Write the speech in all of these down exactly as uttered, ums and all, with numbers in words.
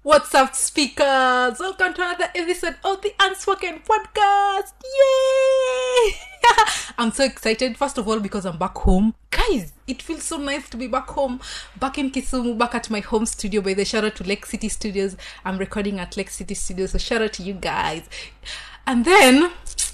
What's up, speakers? Welcome to another episode of the Unspoken Podcast. Yay! I'm so excited, first of all, because I'm back home. Guys, it feels so nice to be back home, back in Kisumu, back at my home studio. By the shout out to Lake City Studios. I'm recording at Lake City Studios, so shout out to you guys. And then,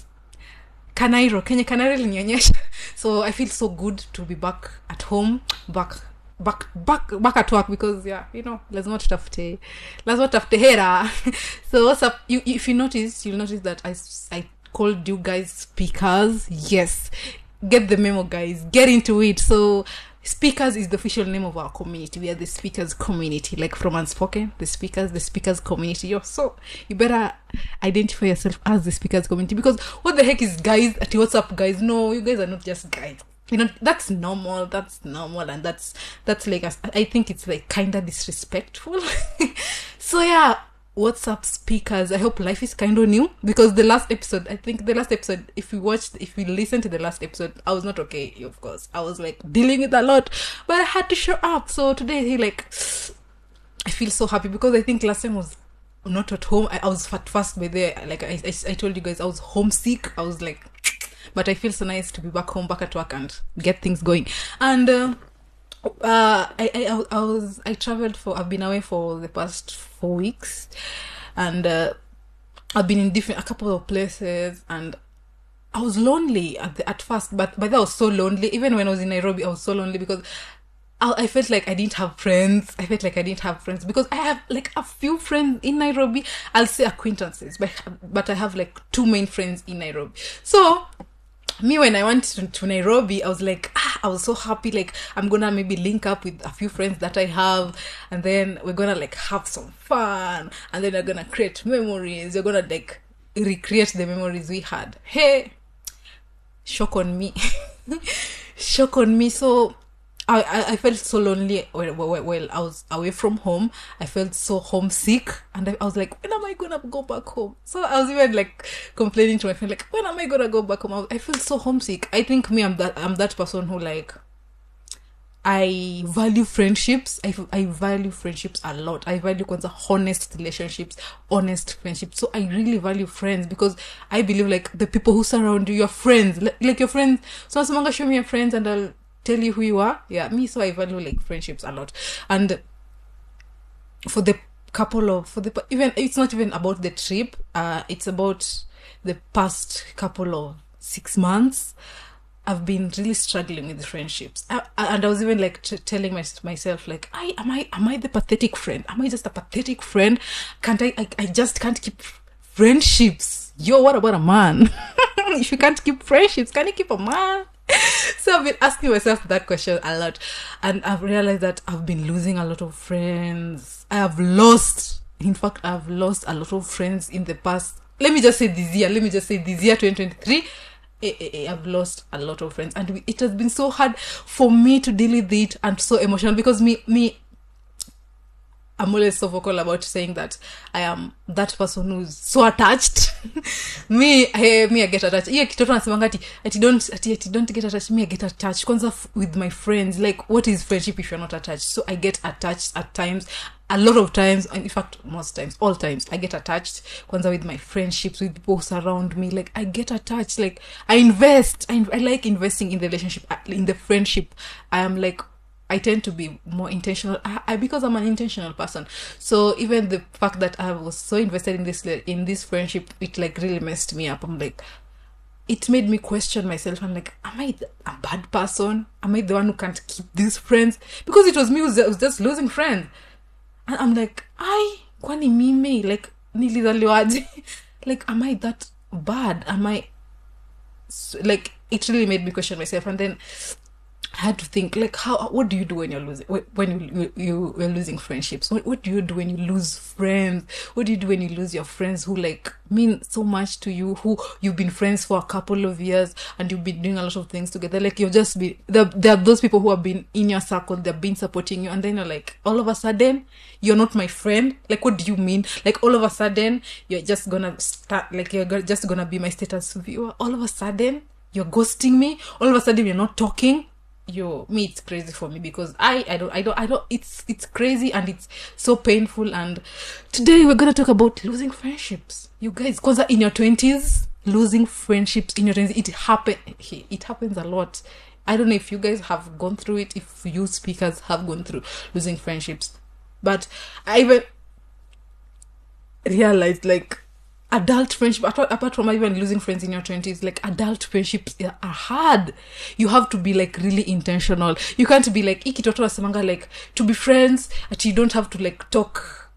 Kanairo, Kenya Kanairo ilinionyesha. So I feel so good to be back at home, back back back back at work, because yeah, you know, lazima tutafute lazima tutafute hera. So what's up? You, if you notice, you'll notice that I I called you guys speakers. Yes, get the memo, guys. Get into it. So Speakers is the official name of our community. We are the Speakers community, like from Unspoken, the Speakers, the Speakers community. Yo, so you better identify yourself as the Speakers community, because what the heck is guys? At what's up, guys? No, you guys are not just guys. You know, that's normal. That's normal, and that's that's like I think it's like kinda disrespectful. So yeah. What's up, speakers? I hope life is kind of new, because the last episode, I think the last episode, if we watched, if we listened to the last episode, I was not okay, of course. I was like dealing with a lot, but I had to show up. So today, like, I feel so happy, because I think last time was not at home. I, I was at first by there, like I, I, I told you guys, I was homesick. I was like, but I feel so nice to be back home, back at work, and get things going. And, uh, Uh, I, I, I was, I traveled for, I've been away for the past four weeks, and, uh, I've been in different, a couple of places, and I was lonely at the, at first, but, but I was so lonely. Even when I was in Nairobi, I was so lonely, because I, I felt like I didn't have friends. I felt like I didn't have friends, because I have like a few friends in Nairobi. I'll say acquaintances, but, but I have like two main friends in Nairobi. So, me, when I went to, to Nairobi, I was like, ah, I was so happy, like, I'm gonna maybe link up with a few friends that I have, and then we're gonna, like, have some fun, and then we're gonna create memories, we're gonna, like, recreate the memories we had. Hey, shock on me. Shock on me. So, I, I, I felt so lonely while, while, while I was away from home. I felt so homesick, and I, I was like, when am I gonna go back home? So I was even like complaining to my friend, like, when am I gonna go back home? I, was, I feel so homesick. I think me, I'm that I'm that person who, like, I value friendships. I, I value friendships a lot. I value honest relationships, honest friendships. So I really value friends, because I believe, like, the people who surround you, your friends, like, like your friends. So Samanga, show me your friends, and I'll tell you who you are. Yeah, me, so I value, like, friendships a lot. And for the couple of for the even it's not even about the trip, uh it's about the past couple of six months. I've been really struggling with the friendships, I, and I was even like t- telling my, myself, like, I am I am I the pathetic friend? Am I just a pathetic friend? Can't I I, I just can't keep friendships? Yo, what about a man? If you can't keep friendships, can you keep a man? So I've been asking myself that question a lot, and I've realized that I've been losing a lot of friends. I have lost, in fact, I've lost a lot of friends in the past. Let me just say this year, let me just say this year, twenty twenty-three, I've lost a lot of friends, and it has been so hard for me to deal with it, and so emotional, because me, me, I'm always so vocal about saying that I am that person who's so attached. me, hey, me, I get attached. Yeah, kitoto nasemanga ati, ati don't, ati, ati don't get attached. Me, I get attached. Kwanza f- with my friends. Like, what is friendship if you're not attached? So I get attached at times, a lot of times, and in fact, most times, all times, I get attached. Kwanza with my friendships, with people surround me. Like, I get attached. Like, I invest. I, I like investing in the relationship, in the friendship. I am like, I tend to be more intentional, I, I because I'm an intentional person. So even the fact that I was so invested in this in this friendship, it like really messed me up. I'm like, it made me question myself. I'm like, am I a bad person? Am I the one who can't keep these friends? Because it was me who was, was just losing friends. And I'm like, I kwani mimi, like, nilizaliwaje? Like, am I that bad? Am I, like, it really made me question myself. And then I had to think, like, how, what do you do when you're losing, when you, you, you're losing friendships? What, what do you do when you lose friends? What do you do when you lose your friends who, like, mean so much to you, who you've been friends for a couple of years, and you've been doing a lot of things together? Like, you've just been, there, there are those people who have been in your circle, they've been supporting you, and then you're like, all of a sudden, you're not my friend. Like, what do you mean? Like, all of a sudden, you're just gonna start, like, you're just gonna be my status viewer. All of a sudden, you're ghosting me. All of a sudden, you're not talking. yo, me, it's crazy for me because I, I don't, I don't, I don't, it's, it's crazy and it's so painful. And today we're going to talk about losing friendships. You guys, cause in your twenties, losing friendships in your twenties, it happen, it happens a lot. I don't know if you guys have gone through it, if you speakers have gone through losing friendships, but I even realized like, adult friendship, apart from even losing friends in your twenties, like adult friendships are hard. You have to be like really intentional. You can't be like ikitoto wasemanga, like to be friends that you don't have to like talk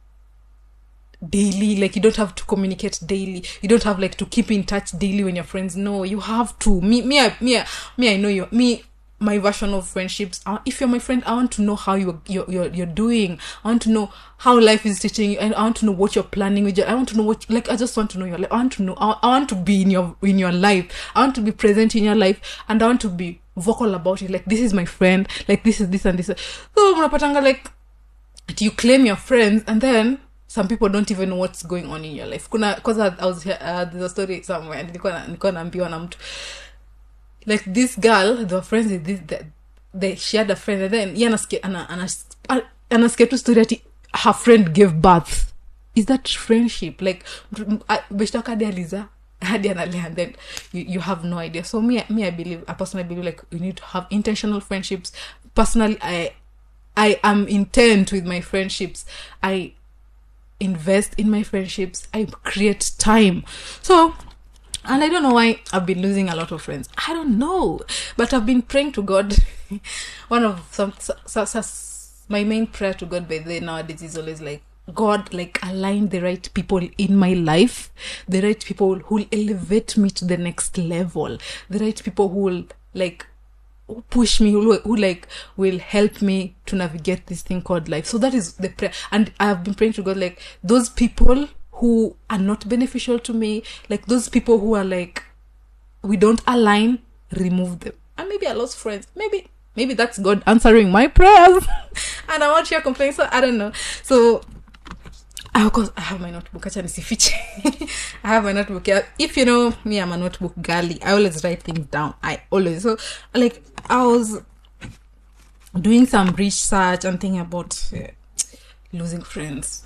daily, like you don't have to communicate daily, you don't have like to keep in touch daily when you're friends. No, you have to. Me, me, I, me, me. I know you. Me. My version of friendships. Uh, if you're my friend, I want to know how you're, you're you're you're doing. I want to know how life is teaching you, and I want to know what you're planning with. Your, I want to know what, like, I just want to know your life. I want to know. I, I want to be in your in your life. I want to be present in your life, and I want to be vocal about it. Like, this is my friend. Like, this is this and this. So unapatanga like, you claim your friends, and then some people don't even know what's going on in your life. Kuna, because I, I was here, uh, there's a story somewhere, and nilikuwa nilikuwa naambiwa na mtu. Like, this girl, they were friends with this, they, they, she had a friend, and then yanasike, anasike tu story ati her friend gave birth. Is that friendship? Like, beshtaka hadi aliza, hadi analea, and then you, you have no idea. So me, me, I believe, I personally believe, like, you need to have intentional friendships. Personally, I, I am intent with my friendships. I invest in my friendships. I create time. So, and I don't know why I've been losing a lot of friends. I don't know. But I've been praying to God. One of some, so, so, so, my main prayer to God by the nowadays is always like, God, like, align the right people in my life. The right people who will elevate me to the next level. The right people who will, like, push me, who, who like, will help me to navigate this thing called life. So that is the prayer. And I have been praying to God, like, those people who are not beneficial to me, like those people who are like, we don't align, remove them. And maybe I lost friends. Maybe, maybe that's God answering my prayers. And I'm out here complaining, so I don't know. So, of course, I have my notebook. I have my notebook. If you know me, I'm a notebook girly. I always write things down. I always, so, like, I was doing some research and thinking about uh, losing friends.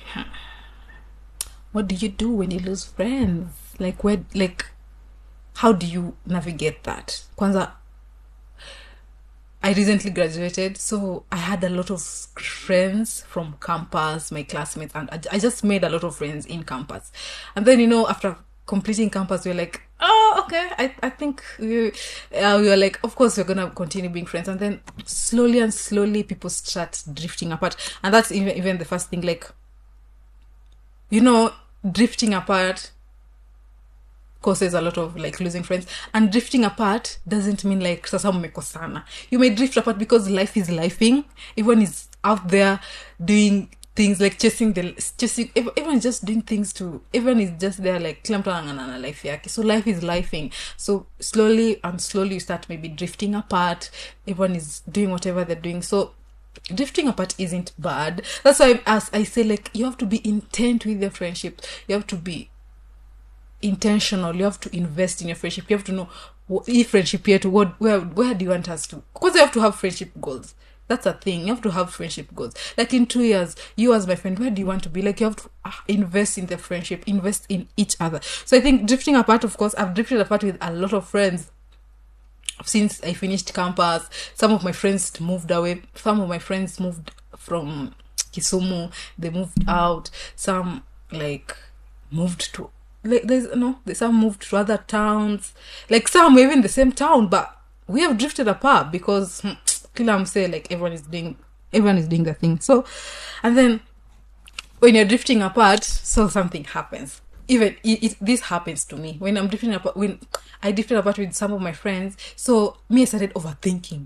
What do you do when you lose friends? Like, where, like, how do you navigate that? Kwanza, I recently graduated, so I had a lot of friends from campus, my classmates, and I, I just made a lot of friends in campus. And then, you know, after completing campus, we were like, oh, okay, I, I think we, uh, we were like, of course, we're going to continue being friends. And then slowly and slowly, people start drifting apart. And that's even, even the first thing, like, you know, drifting apart causes a lot of like losing friends, and drifting apart doesn't mean like sasa mmekosana. You may drift apart because life is lifing. Everyone is out there doing things like chasing the chasing. Everyone is just doing things to. Everyone is just there like kila mtu anang'ang'ana life yake. So life is lifing. So slowly and slowly you start maybe drifting apart. Everyone is doing whatever they're doing. So drifting apart isn't bad. That's why, as I say, like, you have to be intent with your friendship. You have to be intentional. You have to invest in your friendship. You have to know what, if friendship here to what, where, where do you want us to? Because you have to have friendship goals. That's a thing. You have to have friendship goals. Like, in two years, you as my friend, where do you want to be? Like, you have to invest in the friendship, invest in each other. So I think drifting apart, of course, I've drifted apart with a lot of friends. Since I finished campus, some of my friends moved away. Some of my friends moved from Kisumu. They moved out. Some like moved to like there's no. Some moved to other towns. Like, some were even in the same town, but we have drifted apart because kila mse, like, everyone is doing everyone is doing their thing. So, and then when you're drifting apart, so something happens. Even it, it, this happens to me when I'm drifting apart. When I drifted apart with some of my friends, so me, I started overthinking.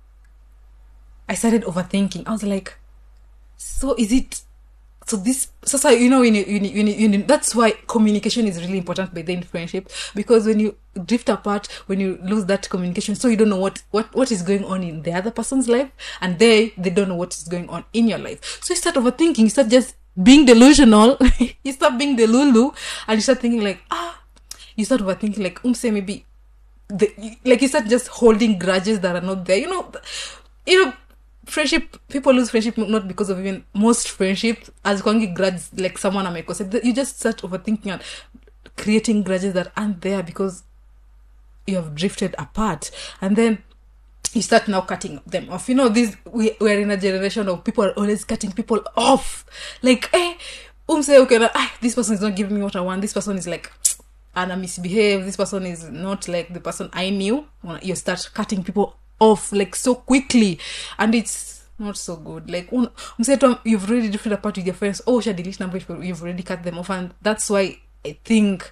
I started overthinking. I was like, so is it? So this, so, so you know, when you, when you, when you, when you, that's why communication is really important within friendship, because when you drift apart, when you lose that communication, so you don't know what, what, what is going on in the other person's life, and they, they don't know what is going on in your life. So you start overthinking, you start just being delusional. You start being delulu, and you start thinking like, ah, you start overthinking like, um, say maybe the, like you start just holding grudges that are not there. You know, you know, friendship, people lose friendship not because of even most friendships as going grudge like someone I make. You just start overthinking and creating grudges that aren't there because you have drifted apart, and then you start now cutting them off. You know, this we we're in a generation of people are always cutting people off. Like, eh, um say okay, like, ah, this person is not giving me what I want. This person is like, and I misbehave. This person is not like the person I knew. You start cutting people off like so quickly, and it's not so good. Like, um, say you've already drifted apart with your friends. Oh, should delete number. You've already cut them off, and that's why I think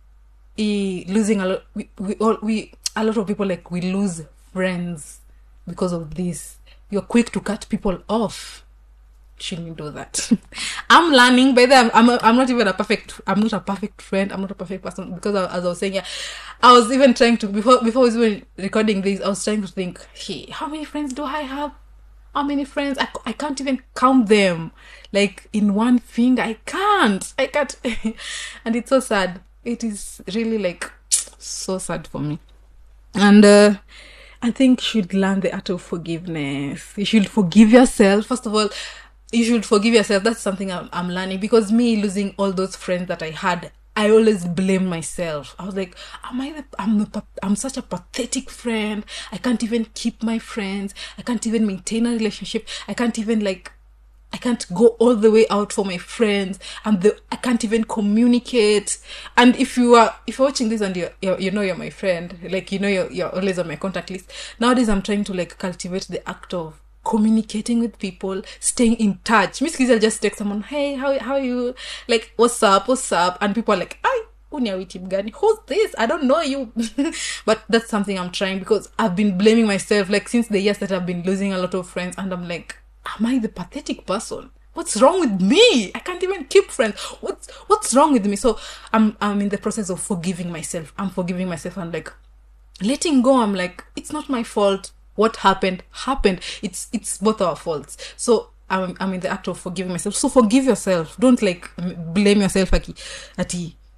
e, losing a lot. We, we all we a lot of people like we lose friends because of this. You're quick to cut people off. Shouldn't do that. I'm learning. By the way, I'm, I'm I'm not even a perfect. I'm not a perfect friend. I'm not a perfect person because I, as I was saying, yeah, I was even trying to before before I was even recording this. I was trying to think, hey, how many friends do I have? How many friends? I, I can't even count them. Like in one finger, I can't. I can't. And it's so sad. It is really like so sad for me. And uh, I think you should learn the art of forgiveness. You should forgive yourself. First of all, you should forgive yourself. That's something I'm, I'm learning, because me losing all those friends that I had, I always blame myself. I was like, am I the, I'm the, I'm such a pathetic friend. I can't even keep my friends. I can't even maintain a relationship. I can't even like, I can't go all the way out for my friends. And the, I can't even communicate. And if you are, if you're watching this and you're, you're, you know you're my friend, like, you know you're, you're always on my contact list. Nowadays I'm trying to like cultivate the act of communicating with people, staying in touch. Miss Kizel just text someone, hey, how how are you? Like, what's up? What's up? And people are like, ay, who's this? I don't know you. But that's something I'm trying, because I've been blaming myself like since the years that I've been losing a lot of friends, and I'm like, am I the pathetic person? What's wrong with me? I can't even keep friends. What's what's wrong with me? So I'm I'm in the process of forgiving myself. I'm forgiving myself and like letting go. I'm like, it's not my fault. What happened, happened. It's it's both our faults. So I'm I'm in the act of forgiving myself. So forgive yourself. Don't like blame yourself like at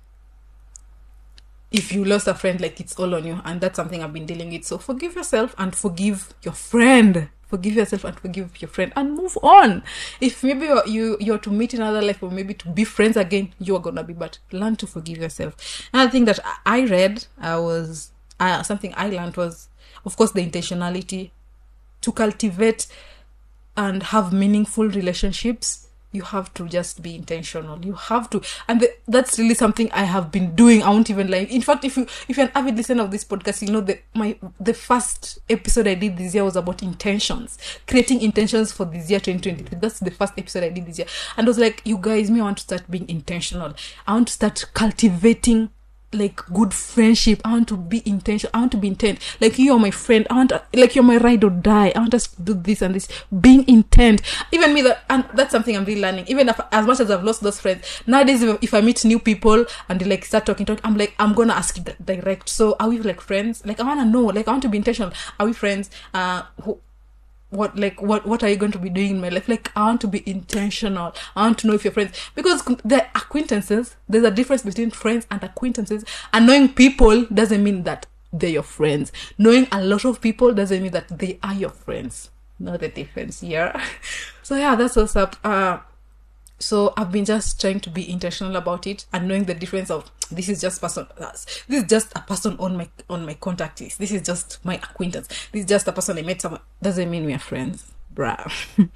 if you lost a friend, like it's all on you. And that's something I've been dealing with. So forgive yourself and forgive your friend. Forgive yourself and forgive your friend and move on. If maybe you're, you, you're to meet in another life or maybe to be friends again, you're gonna be, but learn to forgive yourself. Another thing that I read, I was, uh, something I learned was, of course, the intentionality to cultivate and have meaningful relationships. You have to just be intentional. You have to, and the, that's really something I have been doing. I won't even lie. In fact, if you if you're an avid listener of this podcast, you know that my the first episode I did this year was about intentions, creating intentions for this year twenty twenty-three. That's the first episode I did this year, and I was like, you guys, me, I want to start being intentional. I want to start cultivating like good friendship. I want to be intentional. I want to be intent. Like, you are my friend. I want, like, you're my ride or die. I want us to do this and this. Being intent. Even me, that, and that's something I'm really learning. Even if, as much as I've lost those friends, nowadays, if, if I meet new people and they like start talking, talking, I'm like, I'm gonna ask you direct. So, are we like friends? Like, I wanna know. Like, I want to be intentional. Are we friends? Uh, who, what like what what are you going to be doing in my life? Like, I want to be intentional. I want to know if you're friends, because they're acquaintances. There's a difference between friends and acquaintances, and knowing people doesn't mean that they're your friends. Knowing a lot of people doesn't mean that they are your friends. Know the difference here. So yeah, that's what's up. Uh so I've been just trying to be intentional about it and knowing the difference of this is just person this is just a person on my on my contact list. This is just my acquaintance. This is just a person I met someone. Doesn't mean we're friends, bruh.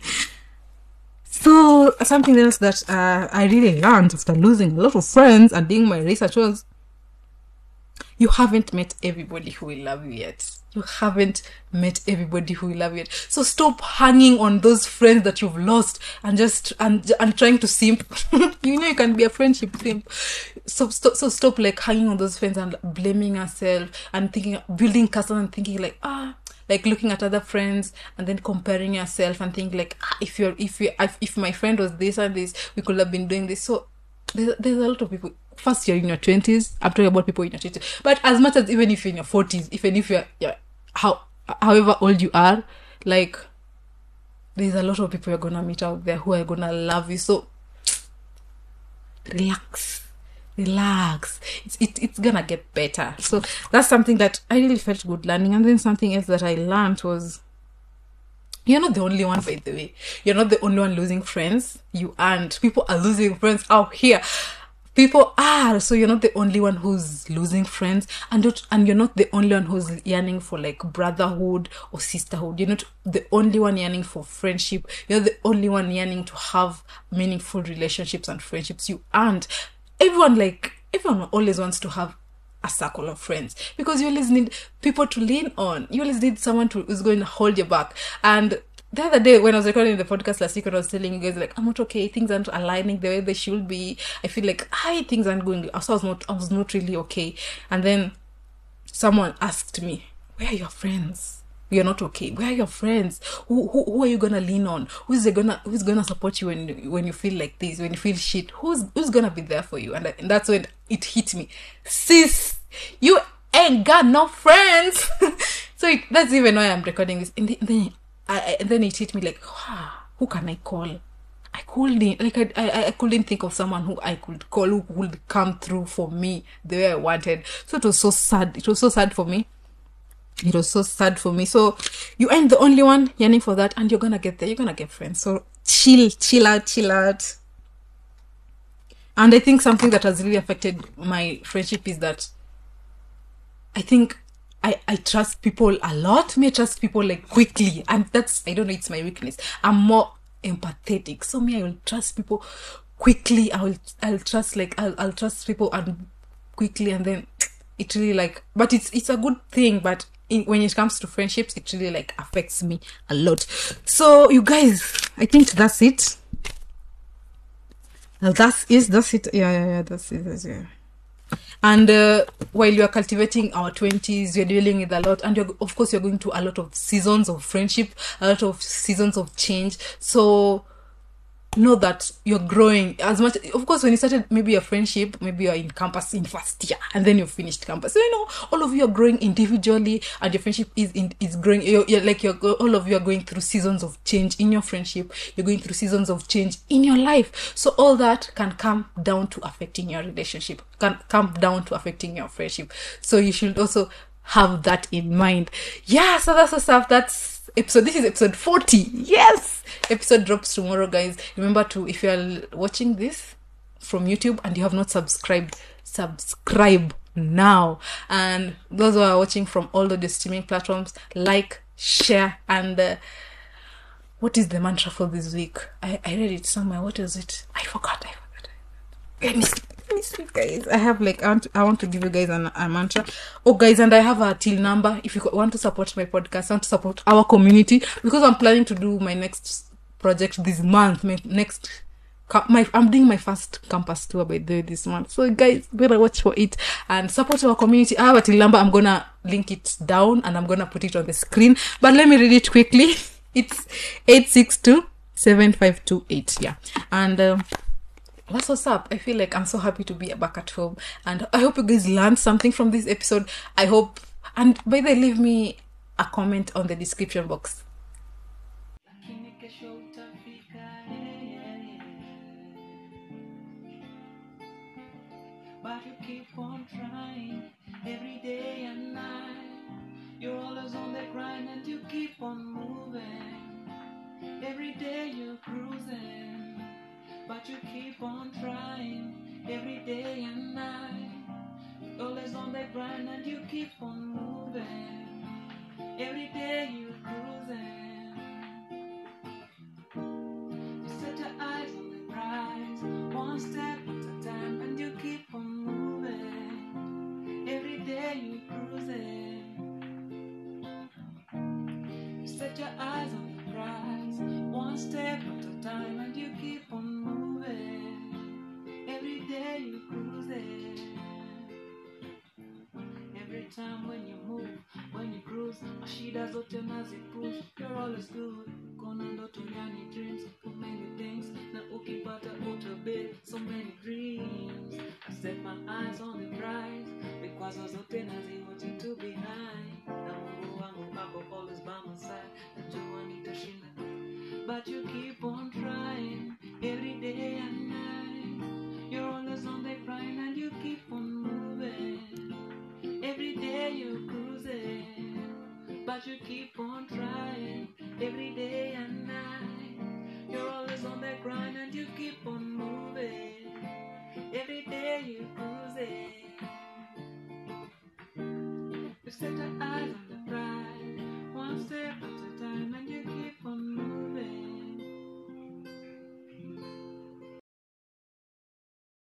So something else that uh, I really learned after losing a lot of friends and doing my research was, you haven't met everybody who will love you yet. You haven't met everybody who will love you yet. So stop hanging on those friends that you've lost and just and and trying to simp. You know you can be a friendship simp. So stop so stop like hanging on those friends and blaming yourself and thinking, building castle and thinking like ah like looking at other friends and then comparing yourself and thinking like ah, if you're if you if, if my friend was this and this, we could have been doing this. So there's, there's a lot of people. First, you're in your twenties. I'm talking about people in your twenties. But as much as even if you're in your forties, even if you're, you're how, however old you are, like, there's a lot of people you're gonna meet out there who are gonna love you. So, relax. relax. It's it, it's gonna get better. So that's something that I really felt good learning. And then something else that I learned was, you're not the only one, by the way. You're not the only one losing friends. You aren't. People are losing friends out here. People are. So you're not the only one who's losing friends, and don't, and you're not the only one who's yearning for like brotherhood or sisterhood. You're not the only one yearning for friendship. You're the only one yearning to have meaningful relationships and friendships. You aren't. Everyone like everyone always wants to have a circle of friends, because you always need people to lean on. You always need someone to, who's going to hold your back. And the other day when I was recording the podcast last week, when I was telling you guys like, I'm not okay, things aren't aligning the way they should be. I feel like hi, things aren't going. So I was not, I was not really okay. And then someone asked me, "Where are your friends? You're not okay. Where are your friends? Who who, who are you gonna lean on? Who's gonna who's gonna support you when when you feel like this? When you feel shit? Who's who's gonna be there for you?" And, I, and that's when it hit me, sis. You ain't got no friends. So it, that's even why I'm recording this. And then I, I and then it hit me like, ah, who can I call? I couldn't like I, I I couldn't think of someone who I could call who would come through for me the way I wanted. So it was so sad. It was so sad for me. It was so sad for me. So you ain't the only one yearning for that, and you're gonna get there. You're gonna get friends. So chill, chill out, chill out. And I think something that has really affected my friendship is that I think I, I trust people a lot. Me, I trust people like quickly. And that's, I don't know, it's my weakness. I'm more empathetic. So me, I will trust people quickly. I will, I'll trust like, I'll, I'll trust people and quickly, and then it really like, but it's, it's a good thing. But in, when it comes to friendships, it really like affects me a lot. So you guys, I think that's it. Well, that's is that's it. Yeah, yeah, yeah. That's it. That's it. And uh, while you are cultivating our twenties, you're dealing with a lot, and you're, of course, you're going to a lot of seasons of friendship, a lot of seasons of change. So know that you're growing as much. Of course, when you started maybe your friendship, maybe you're in campus in first year, and then you finished campus. So, you know, all of you are growing individually, and your friendship is in, is growing. You're, you're like you're all of you are going through seasons of change in your friendship. You're going through seasons of change in your life. So all that can come down to affecting your relationship, can come down to affecting your friendship. So you should also have that in mind. Yeah. So that's the stuff. That's episode. This is episode forty. Yes. Episode drops tomorrow, guys. Remember to, if you are watching this from YouTube and you have not subscribed, subscribe now. And those who are watching from all of the streaming platforms, like, share, and uh, what is the mantra for this week? I, I read it somewhere. What is it? I forgot. I forgot. Let me see. Let me see, guys. I have like I want to, I want to give you guys an, a mantra. Oh, guys, and I have a till number. If you want to support my podcast, want to support our community, because I'm planning to do my next project this month. My next, my I'm doing my first campus tour by the way this month. So, guys, better watch for it and support our community. I have a till number. I'm gonna link it down and I'm gonna put it on the screen. But let me read it quickly. It's eight six two seven five two eight. Yeah, and. Um, That's what's up. I feel like I'm so happy to be back at home, and I hope you guys learned something from this episode. I hope, and by the way, leave me a comment on the description box. But you keep on trying every day and night. You're always on the grind and you keep on moving. Every day you're cruising. But you keep on trying every day and night. Always on the grind and you keep on moving. Every day you're cruising. You set your eyes on the prize, one step at a time, and you keep on moving. Every day you're cruising. You set your eyes on the prize, one step at a time, and you keep on every day you cruising. Every time when you move, when you cruise, Ashida zote nazipush. You're always good. Kona ndoto yani dreams, so many things. Na ukipata utabid, so many dreams. I set my eyes on the prize, because zote naziwacha to behind. Na Mungu wangu ako always by my side. Najua nitashinda, but you keep on trying every day and night. You're always on the grind and you should keep on